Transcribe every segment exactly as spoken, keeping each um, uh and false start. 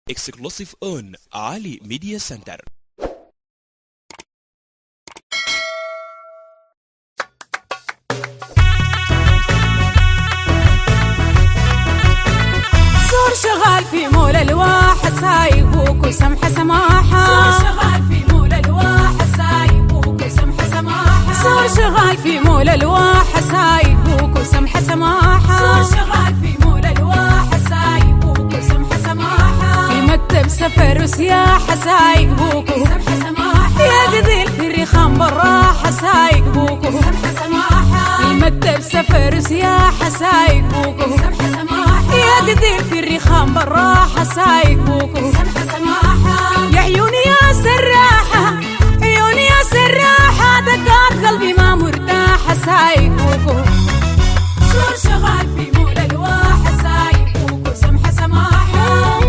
Exclusive on Ali Media Center. صور شغال في مول الواحة سايبوك وسمحة سماحة. صور شغال في مول الواحة سايبوك وسمحة سماحة. صور شغال في مول الواحة سايبوك وسمحة سماحة. صور شغال في مول الواحة سايبوك وسمحة سماحة. في مكتب سفر وسياحة سايبوك وسمحة سماحة. يا قديل في الرخام بالراحة سايبوك وسمحة سماحة. في مكتب سفر وسياحة سايبوك وسمحة سماحة. يا قديل في الرخام بالراحة سايبوك وسمحة سماحة. يا عيوني يا سراحة عيوني يا سراحة دقات قلبي ما مرتاحة سايبوك. صور شغال في مول الواحة سايبوك وسمحة سماحة.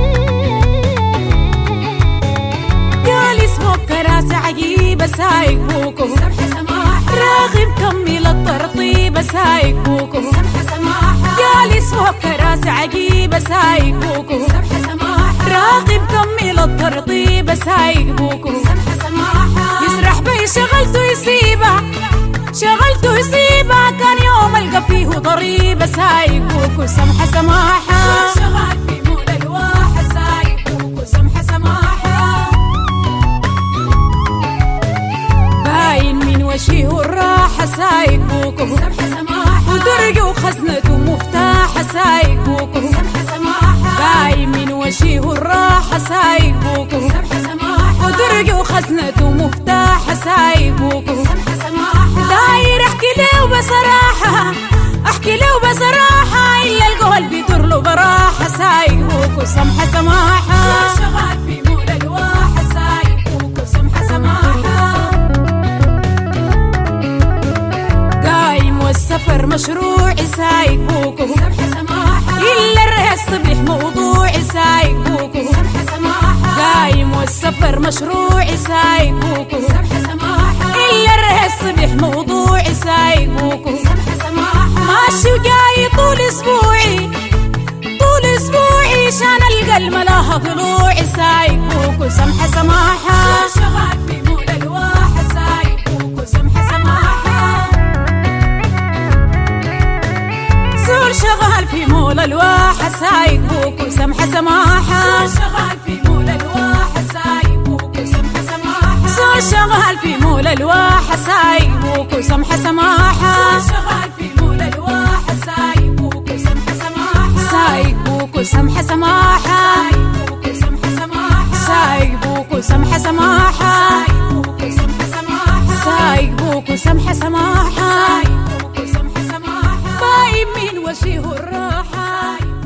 قال اسمك كراسة عجيبة سايبوك وسمحة سماحة. راغب كمل الترطيبة سايبوك وسمحة سماحة. قال اسمك كراسة عجيبة سايبوك وسمحة سماحة. راغب كمل الترطيبة سايبوك وسمحة سماحة. يسرح بي شغلته يسيبها شغلته يسيبها كان يوم القى فيه ضريبة سايبوك وسمحة سماحة. صور شغال في مول الواحة سايبوك وسمحة سماحة. باين من وجهه الراحة سايبوك وسمحة سماحة. ودرج وخزنته مفتاحة سايبوك وسمحة سماحة. باين من وجهه الراحة سايبوك وسمحة سماحة. ودرج وخزنته مفتاحة سايبوك وسمحة سماحة. داير احكي له بصراحة احكي له بصراحة الا القلب بيدور له براحة سايبوك وسمحة سماحة. صور شغال في مول الواحة سايبوك وسمحة سماحة. قايم والسفر مشروعي سايبوك وسمحة سماحة. الا الرهي الصبح موضوعي سايبوك وسمحة سماحة. قايم والسفر مشروعي سايبوك وسمحة سماحة. الا الرهي الصبح موضوعي سايبوك وسمحة سماحة. ماشي وجاي طول اسبوعي طول اسبوعي شان القلب لها ضلوعي سايبوك وسمحة سماحة. صور شغال في مول الواحة سايبوك وسمحة سماحة. صور شغال في مول الواحة سايبوك وسمحة سماحة. صور شغال في مول الواحة سايبوك وسمحة سماحة. صور شغال في مول الواحة سايبوك وسمحة سماحة. صور شغال في مول الواحة سايبوك وسمحة سماحة. سايبوك وسمحة سماحة. سايبوك وسمحة سماحة. سايبوك وسمحة سماحة. سايبوك وسمحة سماحة. سايبوك وسمحة سماحة. سايبوك وسمحة سماحة. باين من وجهه الراحة